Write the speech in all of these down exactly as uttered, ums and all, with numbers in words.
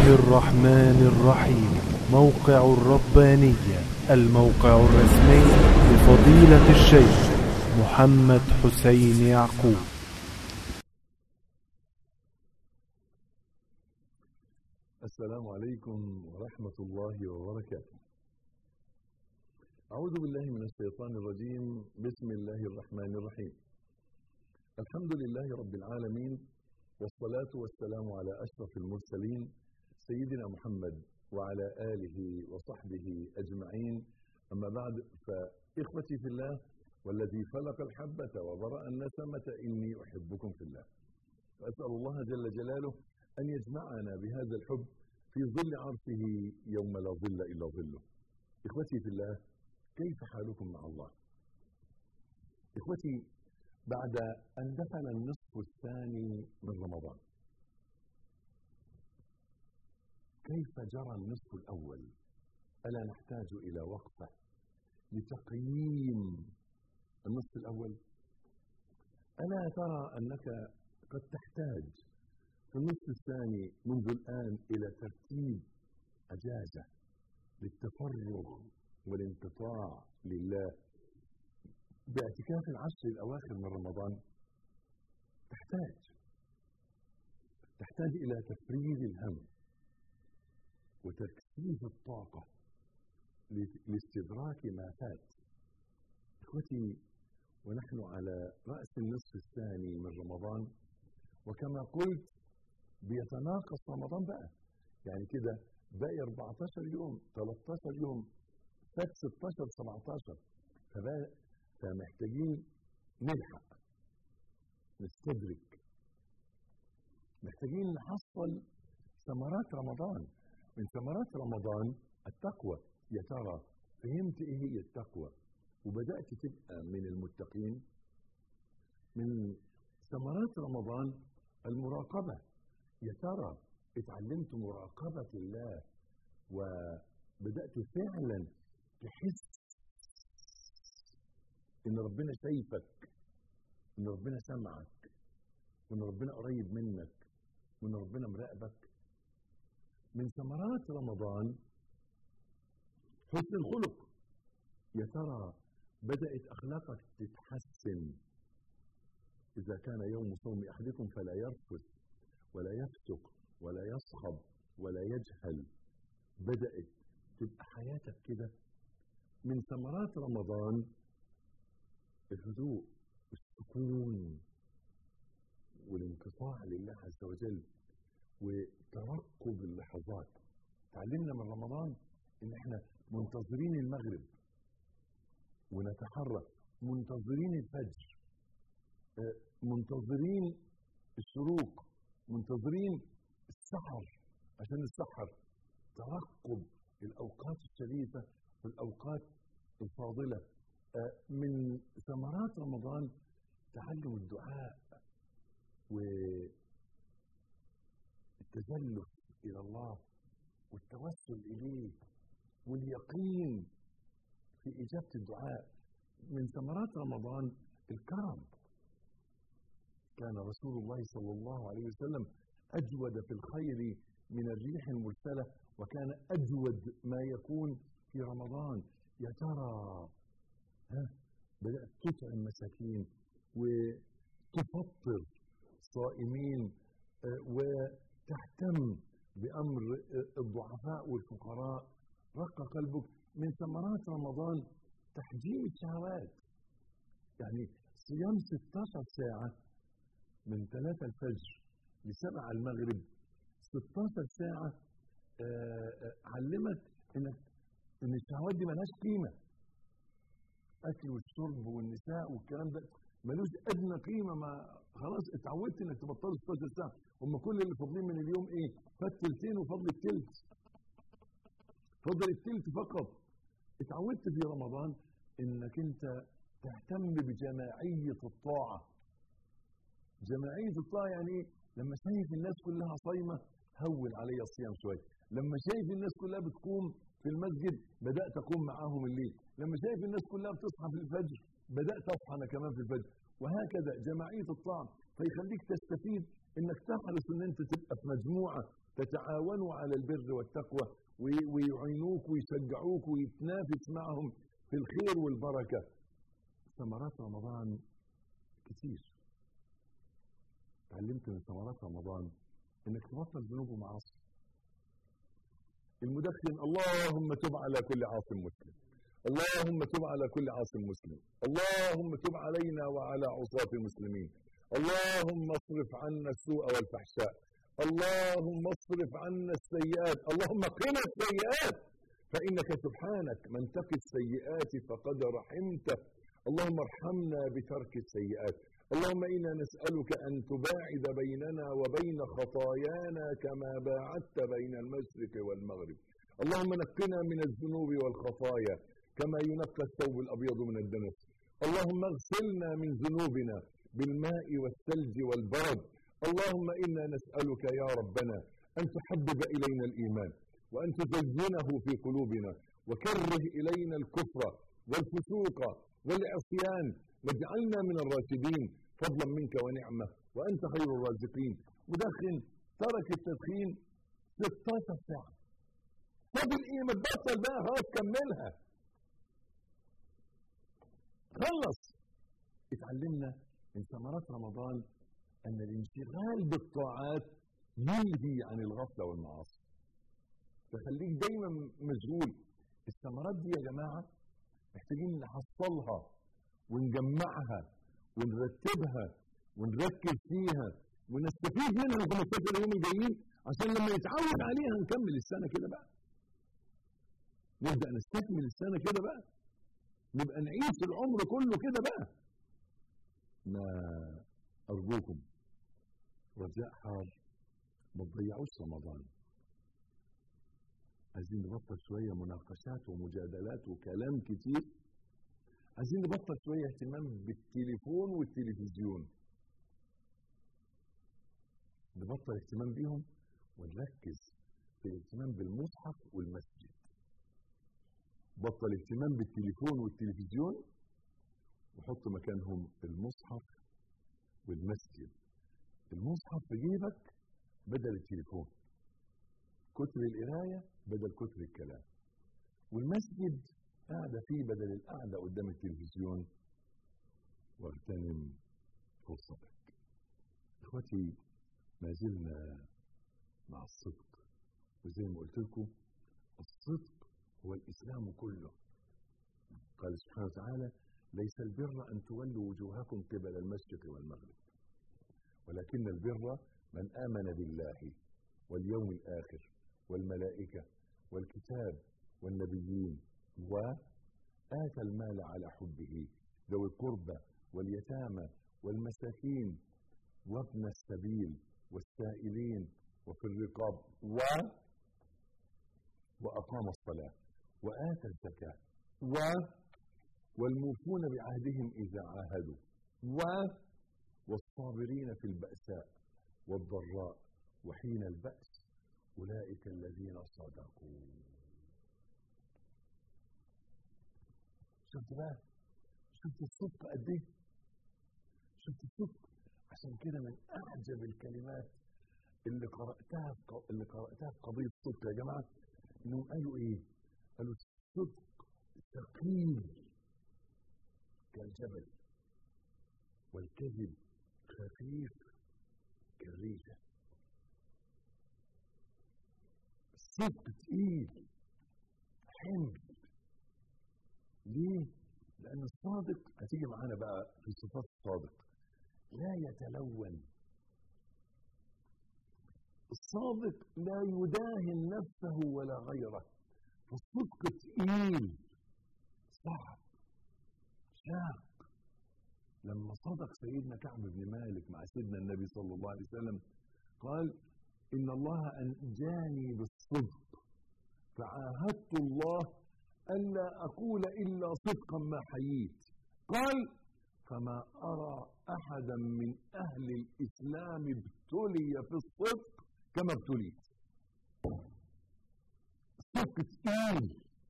الله الرحمن الرحيم. موقع الربانية، الموقع الرسمي لفضيلة الشيخ محمد حسين يعقوب. السلام عليكم ورحمة الله وبركاته. أعوذ بالله من الشيطان الرجيم. بسم الله الرحمن الرحيم. الحمد لله رب العالمين، والصلاة والسلام على أشرف المرسلين سيدنا محمد وعلى آله وصحبه أجمعين. أما بعد، فإخوتي في الله والذي فلق الحبة وبرأ النسمة إني أحبكم في الله، فأسأل الله جل جلاله أن يجمعنا بهذا الحب في ظل عرشه يوم لا ظل إلا ظله. إخوتي في الله، كيف حالكم مع الله؟ إخوتي، بعد أن دخل النصف الثاني من رمضان، كيف جرى النصف الأول؟ ألا نحتاج إلى وقفة لتقييم النصف الأول؟ ألا ترى أنك قد تحتاج في النصف الثاني منذ الآن إلى ترتيب أجازة للتفرغ والانقطاع لله باعتكاف العشر الأواخر من رمضان؟ تحتاج تحتاج إلى تفريغ الهم وتكثيف الطاقة لاستدراك ما فات. إخوتي، ونحن على رأس النصف الثاني من رمضان، وكما قلت بيتناقص رمضان بقى، يعني كده باقي أربعة عشر يوم، ثلاثة عشر يوم، فات ستة عشر سبعة عشر، فمحتاجين نلحق نستدرك، محتاجين نحصل ثمرات رمضان. من ثمرات رمضان التقوى. يا ترى فهمت ايه هي التقوى وبدأت تبقى من المتقين؟ من ثمرات رمضان المراقبة. يا ترى اتعلمت مراقبة الله وبدأت فعلا تحس ان ربنا شايفك، ان ربنا سمعك، وان ربنا قريب منك، وان ربنا مراقبك؟ من ثمرات رمضان حسن الخلق. يا ترى بدأت أخلاقك تتحسن؟ إذا كان يوم صوم أحدكم فلا يرفث ولا يفسق ولا يصخب ولا يجهل. بدأت تبقى حياتك كده. من ثمرات رمضان الهدوء والسكون والانقطاع لله عز وجل وترقب اللحظات. تعلمنا من رمضان ان احنا منتظرين المغرب ونتحرك، منتظرين الفجر، منتظرين الشروق، منتظرين السحر عشان السحر. ترقب الأوقات الشريفة والأوقات الفاضلة. من ثمرات رمضان تعلم الدعاء والتزلف إلى الله والتوسل إليه واليقين في إجابة الدعاء. من ثمرات رمضان الكرم. كان رسول الله صلى الله عليه وسلم أجود في الخير من الريح المرسلة، وكان أجود ما يكون في رمضان. يا ترى ها بدأت تطعم مساكين وتفطر صائمين وتهتم بأمر الضعفاء والفقراء؟ رق قلبك. من ثمرات رمضان تحجيم الشهوات، يعني صيام ستة عشر ساعة من ثلاثة الفجر لسبعة المغرب. ستة عشر ساعة علمت انك ان الشهوات دي ملهاش قيمة. اكل والشرب والنساء والكلام ده ملوش ادنى قيمة. ما خلاص اتعودت انك تبطل ستة عشر ساعة. هم كل اللي فاضلين من اليوم ايه؟ فات تلتين وفضل التلت، فضل التلت فقط. اتعودت في رمضان انك انت تهتم بجماعية الطاعة. جماعية الطاعة يعني ايه؟ لما شايف الناس كلها صايمة هون علي الصيام شوية. لما شايف الناس كلها بتقوم في المسجد بدأت أقوم معاهم الليل. لما شايف الناس كلها بتصحى في الفجر بدأت أصحى أنا كمان في الفجر. وهكذا جماعية الطاعة. فيخليك تستفيد انك تحرص ان انت تبقى في مجموعة تتعاونوا على البر والتقوى ويعينوك ويشجعوك ويتنافس معهم في الخير والبركة. ثمرات رمضان كتير. تعلمت من ثمرات رمضان انك تبطل ذنوب ومعاصي. المدخن اللهم تب على كل عاصم مسلم، اللهم تب على كل عاصم مسلم، اللهم تب علينا وعلى عصاة المسلمين، اللهم اصرف عنا السوء والفحشاء، اللهم اصرف عنا السيئات، اللهم قنا السيئات فإنك سبحانك من تقي السيئات فقد رحمته، اللهم ارحمنا بترك السيئات. اللهم إنا نسألك أن تباعد بيننا وبين خطايانا كما باعدت بين المشرق والمغرب. اللهم نقنا من الذنوب والخطايا كما ينقى الثوب الأبيض من الدنس. اللهم اغسلنا من ذنوبنا بالماء والثلج والبرد. اللهم إنا نسألك يا ربنا أن تحبب إلينا الإيمان وأن تزينه في قلوبنا وكره إلينا الكفر والفسوق والعصيان واجعلنا من الراشدين فضلا منك ونعمة وأنت خير الرازقين. مدخن ترك التدخين ستاشر ساعة. فضل إيه ما تبطل بقى خلاص كملها خلص. اتعلمنا من ثمرات رمضان أن الانشغال بالطاعات يلهي عن الغفلة والمعاصي، فخليك دايما مشغول. الثمرات دي يا جماعة محتاجين نحصلها ونجمعها ونرتبها ونركز فيها ونستفيد منها في خمستاشر يوم الجايين عشان لما نتعود عليها نكمل السنة كده بقى، نبدأ نستكمل السنة كده بقى، نبقى نعيش العمر كله كده بقى. ما أرجوكم رجاء حار ما تضيعوش رمضان. عايزين نبطل شوية مناقشات ومجادلات وكلام كتير. عايزين نبطل شوية اهتمام بالتليفون والتلفزيون، نبطل اهتمام بيهم ونركز في الاهتمام بالمصحف والمسجد. بطل اهتمام بالتليفون والتلفزيون وحط مكانهم المصحف والمسجد. المصحف في جيبك بدل التليفون، كتر القراية بدل كتر الكلام، والمسجد قاعدة فيه بدل القعدة قدام التلفزيون. واغتنم فرصتك. اخوتي ما زلنا مع الصدق، وزي ما قلت لكم الصدق هو الإسلام كله. قال سبحانه وتعالى ليس البر أن تولوا وجوهكم قبل المشرق والمغرب ولكن البر من آمن بالله واليوم الآخر والملائكة والكتاب والنبيين وآتى المال على حبه ذوي القربى واليتامى والمساكين وابن السبيل والسائلين وفي الرقاب و وأقام الصلاة وآتى الزكاة و والموفون بعهدهم إذا عاهدوا و والصابرين في البأساء والضراء وحين البأس أولئك الذين صدقوا. شفت بقى؟ شفت الصدق قد ايه؟ شفت الصدق؟ عشان كده من أعجب الكلمات اللي قرأتها اللي قرأتها في قضية الصدق يا جماعة إنهم قالوا إيه؟ قالوا الصدق ثقيل كالجبل والكذب خفيف كالريشة. الصدق تقيل حمل. ليه؟ لأن الصادق هتيجي معانا بقى في صفات الصادق لا يتلون. الصادق لا يداهن نفسه ولا غيره. فالصدق تقيل صعب شاق. لما صدق سيدنا كعب بن مالك مع سيدنا النبي صلى الله عليه وسلم قال إن الله أنجاني بالصدق فعاهدت الله ألا أقول إلا صدقا ما حييت. قال فما أرى أحدا من أهل الإسلام ابتلي في الصدق كما ابتليت. الصدق تقيل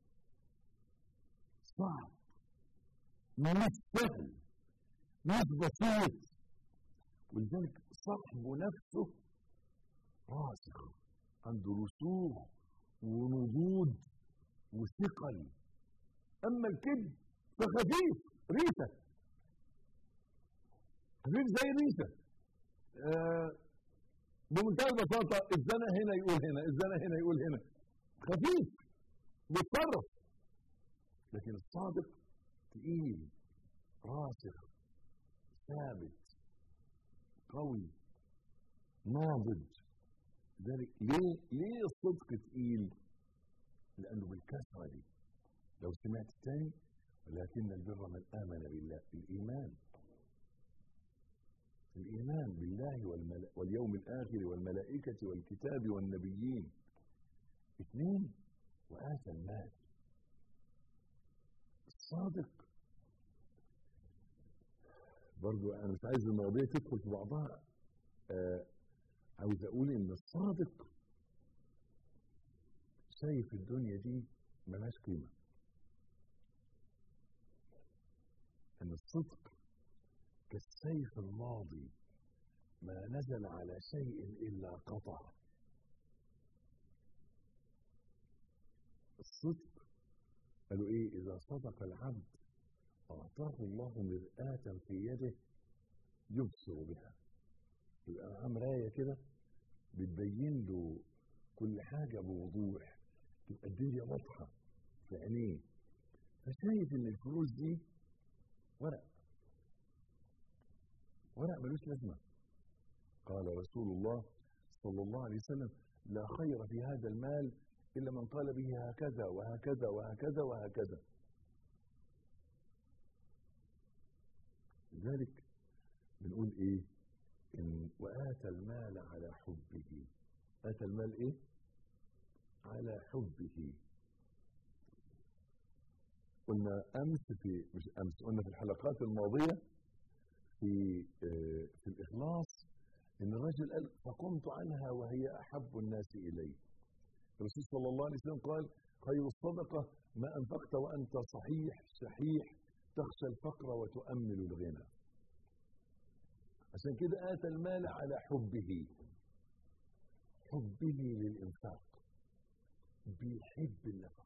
صعب مش سهل مش بسيط، ولذلك صاحب نفسه راسخ. عنده رسوخ ونضوج وثقل. اما الكذب فخفيف، ريشه، خفيف زي ريشه. آه بمنتهى البساطه الزنا هنا يقول هنا، الزنا هنا يقول هنا، خفيف بيتصرف. لكن الصادق تقيل، راسخ، ثابت، قوي، ناضج. ذلك ليه ليه الصدق تقيل؟ لانه بالكسره دي. لو سمعت الثاني ولكن البر من امن بالله، الايمان الايمان بالله والملا... واليوم الاخر والملائكه والكتاب والنبيين. اثنين، واتى المال. الصادق برضو انا مش عايز المواضيع تدخل في بعضها. آه عاوز اقول ان الصادق شايف الدنيا دي ملهاش قيمه. ان الصدق كالسيف الماضي ما نزل على شيء الا قطع. الصدق قالوا ايه؟ اذا صدق العبد اعطاه الله مرآة في يده يبصر بها. يبقى معاه مرايه كده بتبين له كل حاجه بوضوح، تبقى الدنيا واضحه في عينيه. فشايف ان الفلوس دي ورق، ورق ملوش لازمه. قال رسول الله صلى الله عليه وسلم: لا خير في هذا المال الا من قال به هكذا وهكذا وهكذا وهكذا. لذلك بنقول ايه؟ إن وآتى المال على حبه. آتى المال ايه؟ على حبه. قلنا امس في مش امس قلنا في الحلقات الماضيه في آه في الاخلاص ان الرجل قال: فقمت عنها وهي احب الناس الي. الرسول صلى الله عليه وسلم قال: خير الصدقه ما انفقت وانت صحيح شحيح تخشى الفقر وتؤمل الغنى. عشان كده آتى المال على حبه، حبه للإنفاق، بيحب النفقة.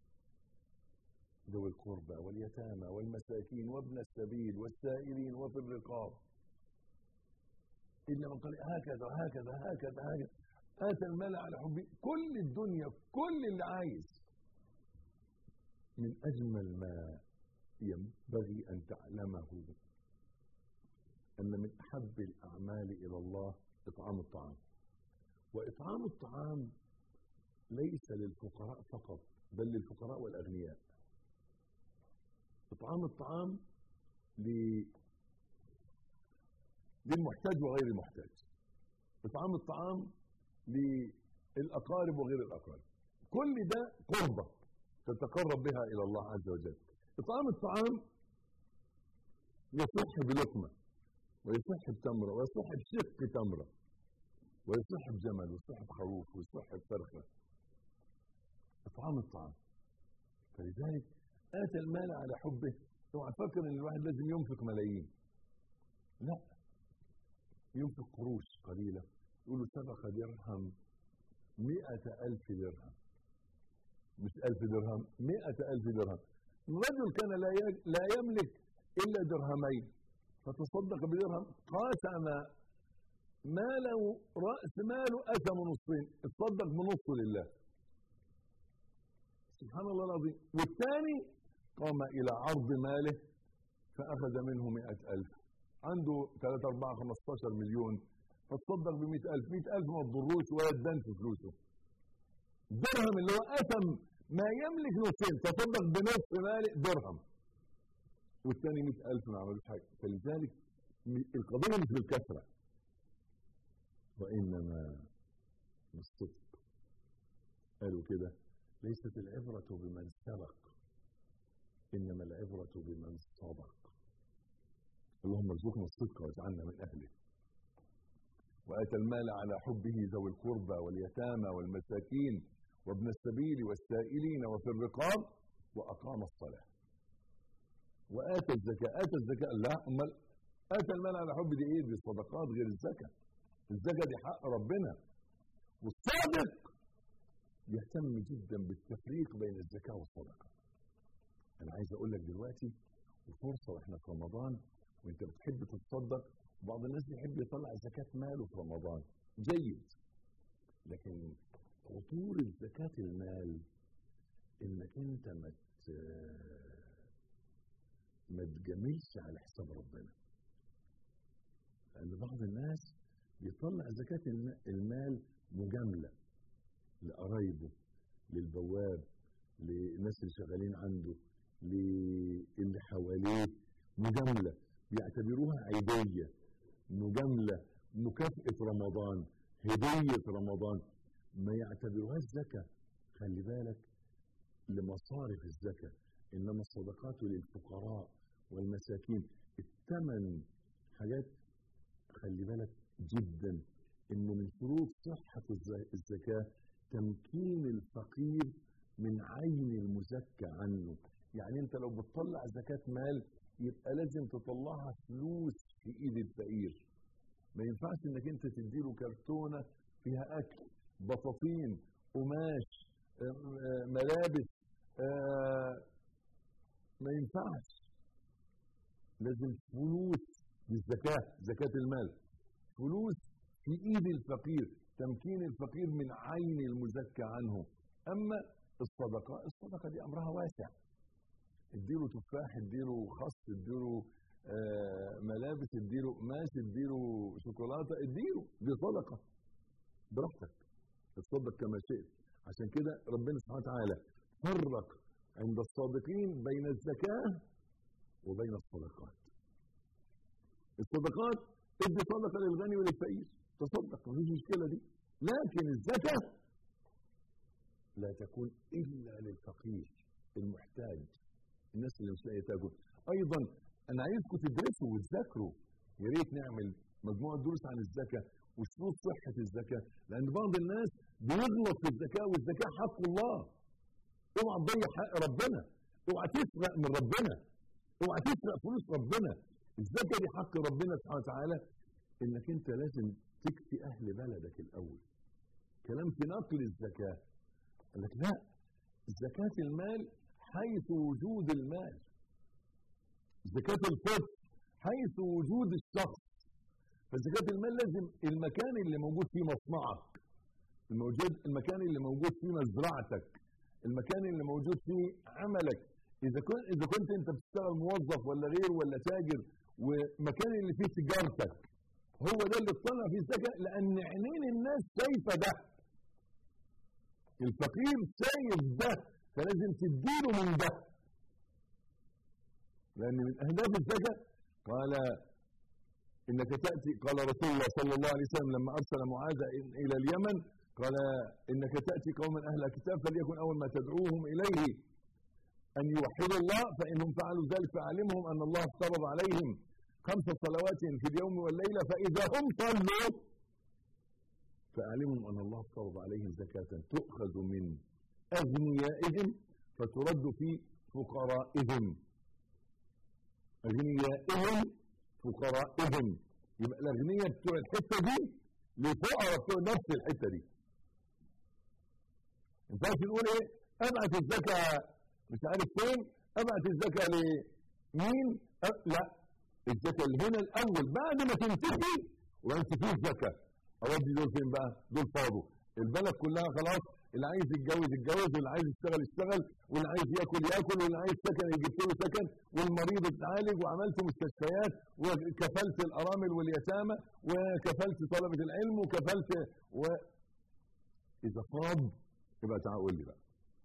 ذوي القربى واليتامى والمساكين وابن السبيل والسائلين وفي الرقاب. إلا من قال هكذا هكذا هكذا هكذا. آتى المال على حبه، كل الدنيا كل اللي عايز. من أجمل ما ينبغي أن تعلمه أن من أحب الأعمال إلى الله إطعام الطعام. وإطعام الطعام ليس للفقراء فقط، بل للفقراء والأغنياء. إطعام الطعام للمحتاج وغير المحتاج. إطعام الطعام للأقارب وغير الأقارب. كل ده قربة تتقرب بها إلى الله عز وجل. إطعام الطعام يصح بلقمة، ويصح بتمرة، ويصح بشق تمرة، ويصح بجمل، ويصح بخروف، ويصح بفرخة. إطعام الطعام. فلذلك آتى المال على حبه. اوعى تفكر ان الواحد لازم ينفق ملايين. لا، ينفق قروش قليلة. يقولوا سبق درهم مئة ألف درهم، مش ألف درهم، مئة ألف درهم. الرجل كان لا يملك إلا درهمين، فتصدق بدرهم، قاسم ماله، رأس ماله قسم نصين، اتصدق بنصه لله. سبحان الله العظيم. والثاني قام إلى عرض ماله فأخذ منه مئة ألف. عنده ثلاثة أربعة خمستاشر مليون، فتصدق بمئة ألف. مئة ألف ما تضروش ولا تدن في فلوسه. درهم اللي هو قسم ما يملك نصين، تصدق بنصف ماله درهم. والثاني مئة ألف ما عملوش حاجة. فلذلك القضية مش بالكثرة، وإنما بالصدق. قالوا كده: ليست العبرة بمن سبق، إنما العبرة بمن صدق. اللهم ارزقنا الصدق واجعلنا من أهله. وآتى المال على حبه ذوي القربى واليتامى والمساكين وابن السبيل والسائلين وفي الرقاب وأقام الصلاة وآتى الزكاة. آتى الزكاة لا، أمال آتى المال على حب دي إيه؟ دي الصدقات غير الزكاة. الزكاة دي حق ربنا. والصادق يهتم جدا بالتفريق بين الزكاة والصدقة. أنا عايز أقول لك دلوقتي وفرصة وإحنا في رمضان وإنت بتحب تتصدق، بعض الناس بيحب يطلع زكاة ماله في رمضان، جيد، لكن خطورة زكاة المال إنك أنت ما ما تجملش على حساب ربنا. لأن بعض الناس بيطلع زكاة المال مجاملة لقرايبه، للبواب، للناس اللي شغالين عنده، للي حواليه، مجاملة بيعتبروها عيدية، مجاملة، مكافأة رمضان، هدية رمضان، ما يعتبروهاش زكاة. خلي بالك لمصارف الزكاة، إنما الصدقات للفقراء والمساكين. الثمن حاجات خلي بالك جدا إن من شروط صحة الزكاة تمكين الفقير من عين المزكى عنه. يعني انت لو بتطلع زكاة مال يبقى لازم تطلعها فلوس في ايد الفقير. ما ينفعش انك انت تديله كرتونة فيها اكل، بطاطين، قماش، ملابس، ما ينفعش. لازم فلوس بالزكاة، زكاة المال، فلوس في ايد الفقير، تمكين الفقير من عين المزكى عنه. اما الصدقة، الصدقة دي امرها واسع، اديله تفاح، اديله خس، اديله آه ملابس، اديله قماش، اديله شوكولاته، اديله، دي صدقه براحتك، اتصدق كما شئت. عشان كده ربنا سبحانه وتعالى فرق عند الصادقين بين الزكاه وبين الصدقات. الصدقات ادي صدقه للغني وللفقير، تصدق مفيش مشكله دي، لكن الزكاه لا تكون الا للفقير المحتاج، الناس اللي مش لاقيه تاكل. ايضا انا عايزكم تدرسوا وتذاكروا، يا ريت نعمل مجموعه دروس عن الزكاه وشروط صحه الزكاه، لان بعض الناس بيغلط في الزكاه، والزكاه حق الله. اوعى تضيع حق ربنا، اوعى تسرق من ربنا، اوعى تسرق فلوس ربنا. الزكاه دي حق ربنا سبحانه وتعالى، انك انت لازم تكفي اهل بلدك الاول. كلام في نقل الزكاه قال لك لا، زكاه المال حيث وجود المال، زكاة الفطر حيث وجود الشخص. فزكاة المال لازم المكان اللي موجود فيه مصنعك، الموجود المكان اللي موجود فيه مزرعتك، المكان اللي موجود فيه عملك. إذا كنت إذا كنت أنت بتشتغل موظف ولا غير ولا تاجر، ومكان اللي فيه تجارتك هو ده اللي تطلع فيه الزكاة، لأن عينين الناس شايفة ده، الفقير شايف ده، فلازم تديله من ده. لأن من أهداف الزكاة قال إنك تأتي، قال رسول الله صلى الله عليه وسلم لما أرسل معاذ إلى اليمن قال إنك تأتي قوما أهل كتاب فليكن أول ما تدعوهم إليه أن يوحدوا الله، فإنهم فعلوا ذلك فأعلمهم أن الله افترض عليهم خمس صلوات في اليوم والليلة، فإذا هم صلوا فأعلمهم أن الله افترض عليهم زكاة تؤخذ من أغنيائهم فترد في فقرائهم. أغنيائهم فقرائهم، يبقى الأغنياء بتوع الحتة دي لفقراء بتوع نفس الحتة دي. ما ينفعش نقول إيه أبعت الزكاة مش عارف فين، أبعت الزكاة لمين؟ أه لا، الزكاة اللي هنا الأول بعد ما تنتهي وأنت فيه الزكاة. أودي دول فين بقى؟ دول فاضوا، البلد كلها خلاص، اللي عايز يتجوز يتجوز، واللي عايز يشتغل يشتغل، واللي عايز ياكل ياكل، واللي عايز سكن يجيب له سكن، والمريض يتعالج، وعملت مستشفيات، وكفلت الارامل واليتامى، وكفلت طلبه العلم، وكفلت و اذا فاض يبقى تعال قول لي بقى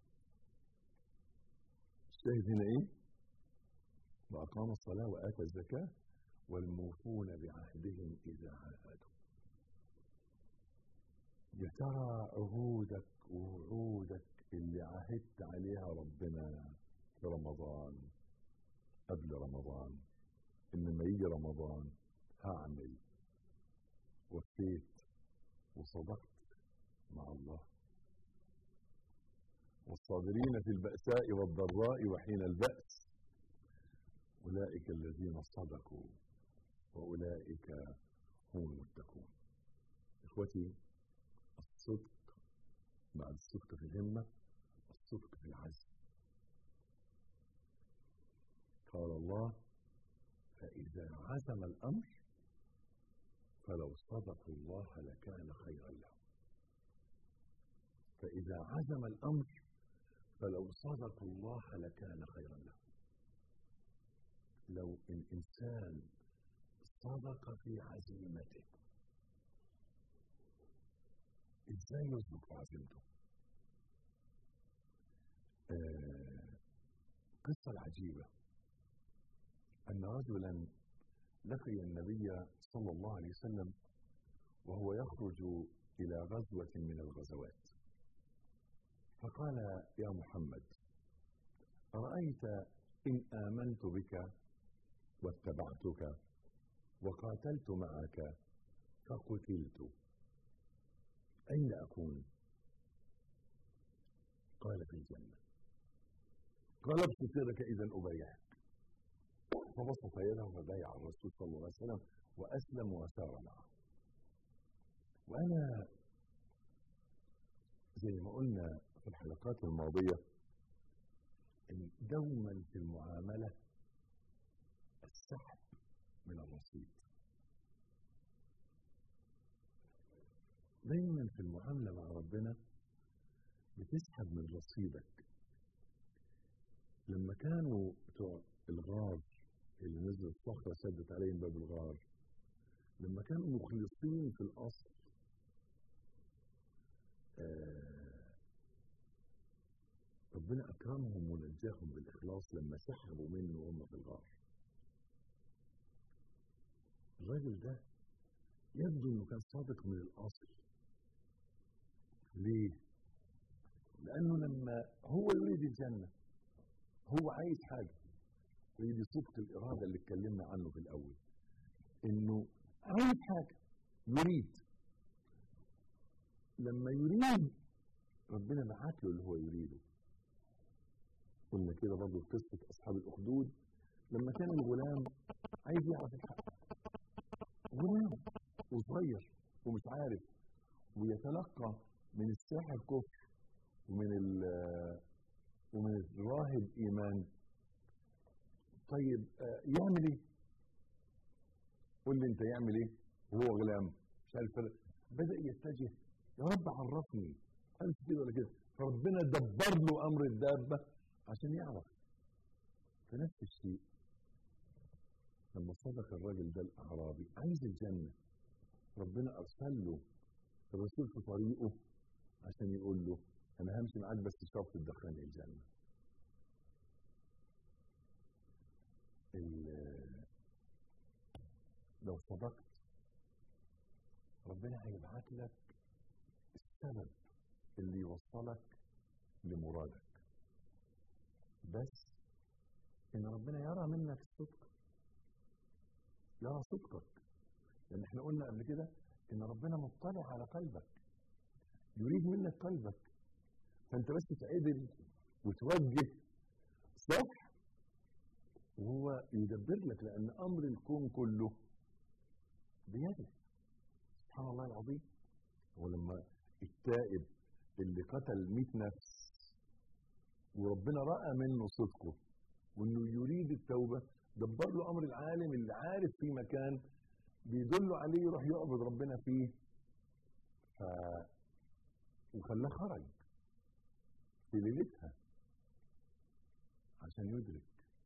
الشاهد هنا ايه؟ واقام الصلاه واتى الزكاه والموفون بعهدهم اذا عاهدوا. يا ترى عهودك ووعودك اللي عهدت عليها ربنا في رمضان، قبل رمضان، ان لما يجي رمضان هعمل، وفيت وصدقت مع الله؟ والصابرين في البأساء والضراء وحين البأس أولئك الذين صدقوا وأولئك هم المتقون. إخوتي، الصدق بعد الصدق في الهمة الصدق في العزم. قال الله: فإذا عزم الأمر فلو صدقوا الله لكان خيرا لهم. فإذا عزم الأمر فلو صدقوا الله لكان خيرا لهم. لو الإنسان صدق في عزيمته، إزاي يصدق في عزيمته؟ آه قصة العجيبة أن رجلا لقي النبي صلى الله عليه وسلم وهو يخرج إلى غزوة من الغزوات، فقال: يا محمد، أرأيت إن آمنت بك واتبعتك وقاتلت معك فقتلت أين أكون؟ قال: في الجنة. قال: ابسط يدك إذا أبايعك. فبسط يده فبايع الرسول صلى الله عليه وسلم وأسلم وسار معه. وأنا زي ما قلنا في الحلقات الماضية إن دوما في المعاملة السحب من الرصيد. دايما في المعاملة مع ربنا بتسحب من رصيدك. لما كانوا بتوع الغار اللي نزلت صخرة سدت عليهم باب الغار، لما كانوا مخلصين في الأصل آه ربنا أكرمهم ونجاهم بالإخلاص لما سحبوا منه وهم في الغار. الراجل ده يبدو أنه كان صادق من الأصل. ليه؟ لأنه لما هو يريد الجنة، هو عايز حاجة، ويدي صدق الإرادة اللي اتكلمنا عنه في الأول، إنه عايز حاجة، يريد. لما يريد ربنا بعت له اللي هو يريده. قلنا كده برضه في قصة أصحاب الأخدود، لما كان الغلام عايز يعرف الحق، غلام وصغير ومش عارف، ويتلقى من الساحر كفر ومن ومن الراهب إيمان. طيب آه يعمل ايه؟ قول لي انت يعمل ايه وهو غلام مش عارف. بدأ يتجه: يا رب عرفني انت كده ولا كده. فربنا دبر له امر الدابة عشان يعرف. فنفس الشيء لما صدق الراجل ده الاعرابي عايز الجنة، ربنا ارسل له الرسول في طريقه عشان يقول له: انا همشي معاك بس شرط تدخلني الجنة. لو صدقت ربنا هيبعت لك السبب اللي يوصلك لمرادك، بس ان ربنا يرى منك الصدق، يرى صدقك. لان احنا قلنا قبل كده ان ربنا مطلع على قلبك، يريد منك قلبك، فانت بس تعدل وتوجه صح وهو يدبر لك، لأن أمر الكون كله بيده. سبحان الله العظيم. ولما التائب اللي قتل مئة نفس وربنا رأى منه صدقه وإنه يريد التوبة، دبر له أمر العالم اللي عارف في مكان بيدله عليه يروح يعبد ربنا فيه، ف... وخلاه خرج في ليلتها عشان يدرك.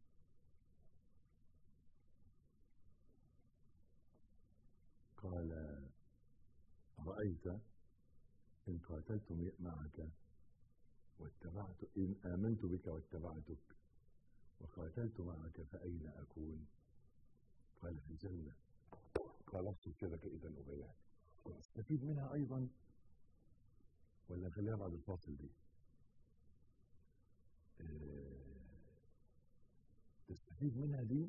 قال: رأيت إن قاتلت معك واتبعت إن آمنت بك واتبعتك وقاتلت معك فأين أكون؟ قال: في الجنة. قال: ابسط يدك إذا أبايعك. تستفيد منها أيضا ولا نخليها بعد الفاصل دي؟ اه تستفيد منها دي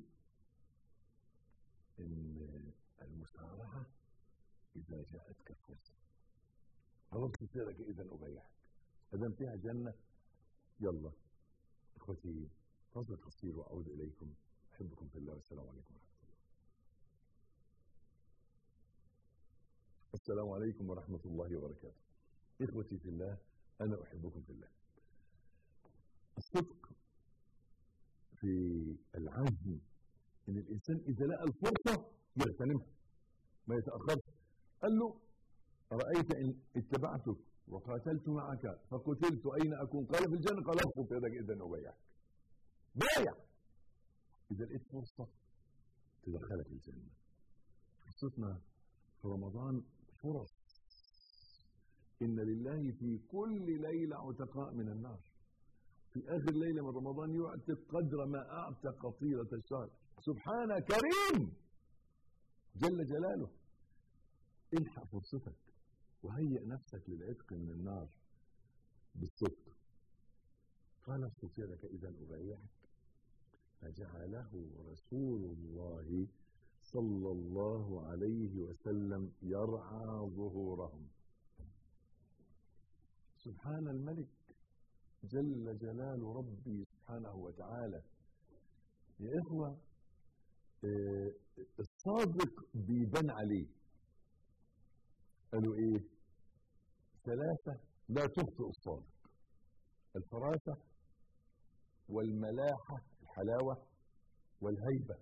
إن المسارعة إذا جاءتك الفرصة. ابسط يدك إذا أبايعك. أدام فيها جنة يلا. إخوتي فاصل قصير وأعود إليكم. أحبكم في الله والسلام عليكم ورحمة الله. السلام عليكم ورحمة الله وبركاته. إخوتي في الله، أنا أحبكم في الله. الصدق في العزم، إن الإنسان إذا لقى الفرصة يغتنمها ما يتأخرش. قال له أرأيت إن اتبعتك وقاتلت معك فقتلت أين أكون؟ قال في الجنة. قال أخفض يدك إذا أبايعك. بايع إذا لقيت فرصة تدخلك الجنة. فرصتنا في رمضان فرص. إن لله في كل ليلة عتقاء من النار. في آخر ليلة من رمضان يعتق قدر ما أعتق طيلة الشهر. سبحانه كريم جل جلاله. الحق فرصتك وهيئ نفسك للعتق من النار بالصدق. قال اصف يدك إذا أبايعك، فجعله رسول الله صلى الله عليه وسلم يرعى ظهورهم. سبحان الملك جل جلال ربي سبحانه وتعالى. يا إخوة، الصادق بيبان عليه. قالوا إيه؟ ثلاثة لا تخطئ الصادق: الفراسة والملاحة الحلاوة والهيبة.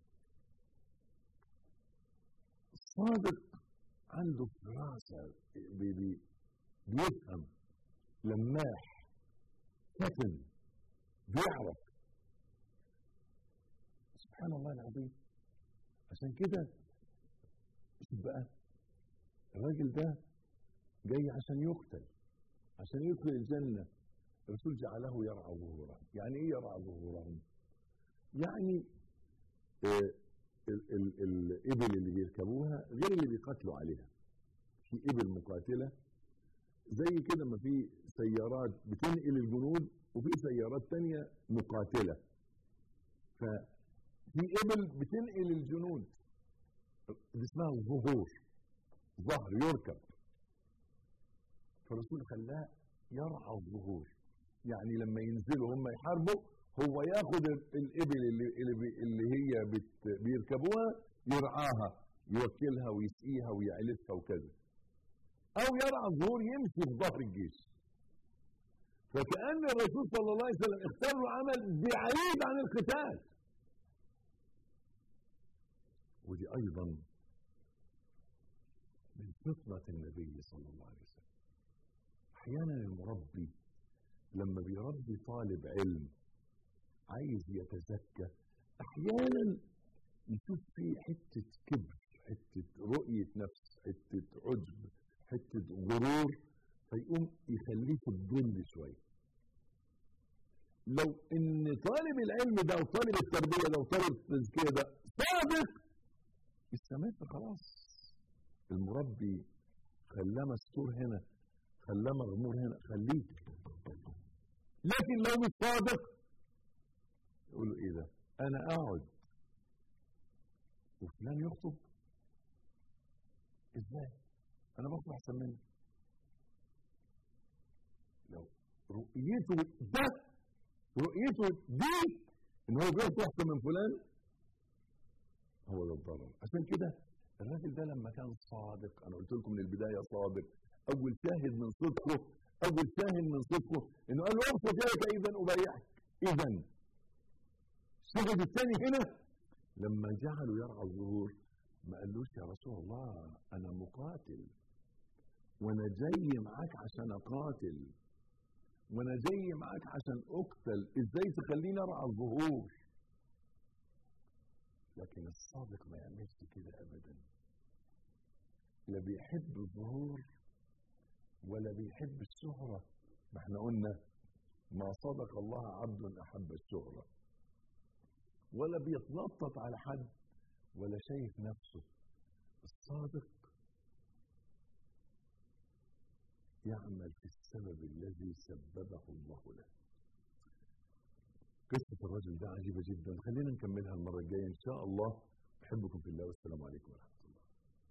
الصادق عنده فراسة، بي بي بيفهم، لماح، فطن، بيعرف. سبحان الله العظيم. عشان كده شوف بقى، الراجل ده جاي عشان يقتل، عشان يدخل الجنة. الرسول جعله يرعى ظهورهم. يعني ايه يرعى ظهورهم؟ يعني آه ال ال الإبل اللي بيركبوها غير اللي بيقاتلوا عليها. في إبل مقاتلة زي كده، ما في سيارات بتنقل الجنود وفي سيارات تانية مقاتلة. ففي إبل بتنقل الجنود دي اسمها الظهور، ظهر يركب. فالرسول خلاه يرعى الظهور. يعني لما ينزلوا هم يحاربوا، هو ياخد الإبل اللي, اللي هي بيركبوها يرعاها، يوكلها ويسقيها ويعلفها وكذا. أو يرعى الظهور، يمشي في ظهر الجيش. فكأن الرسول صلى الله عليه وسلم اختار له عمل بعيد عن القتال. ودي أيضا من فطنة النبي صلى الله عليه وسلم. أحيانا المربي لما بيربي طالب علم عايز يتزكى، أحيانا يشوف فيه حتة كبر، حتة رؤية نفس، حتة عجب، حتة غرور، فيقوم يخليه في الظل شوية. لو ان طالب العلم ده وطالب التربية ده وطالب التزكية ده صادق استمر، خلاص المربي خلاه مستور هنا، خلاه مغمور هنا، خليه. لكن لو مش صادق يقول له ايه ده؟ انا اقعد وفلان يخطب؟ ازاي؟ انا بخطب احسن منه. لو رؤيته ده رؤيته دي ان هو بيخطب احسن من فلان، هو ده الضرر. عشان كده الراجل ده لما كان صادق، انا قلت لكم من البدايه صادق، اول شاهد من صدقه اول شاهد من صدقه انه قال له ابسط يدك اذا ابايعك. اذا الشاهد الثاني هنا لما جعله يرعى الظهور، ما قالوش يا رسول الله انا مقاتل وانا جاي معاك عشان اقاتل وانا جاي معاك عشان اقتل، ازاي تخليني ارعى الظهور؟ لكن الصادق ما يعملش كده ابدا. لا بيحب الظهور ولا بيحب الشهرة. ما احنا قلنا ما صدق الله عبد احب الشهرة، ولا بيتنطط على حد ولا شايف نفسه. الصادق يعمل في السبب الذي سببه الله له. قصة الرجل ده عجيبة جدا، خلينا نكملها المرة الجاية إن شاء الله. أحبكم في الله والسلام عليكم ورحمة الله.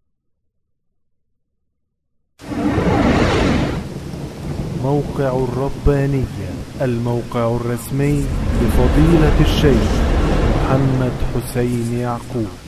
موقع الربانية، الموقع الرسمي لفضيلة الشيخ محمد حسين يعقوب.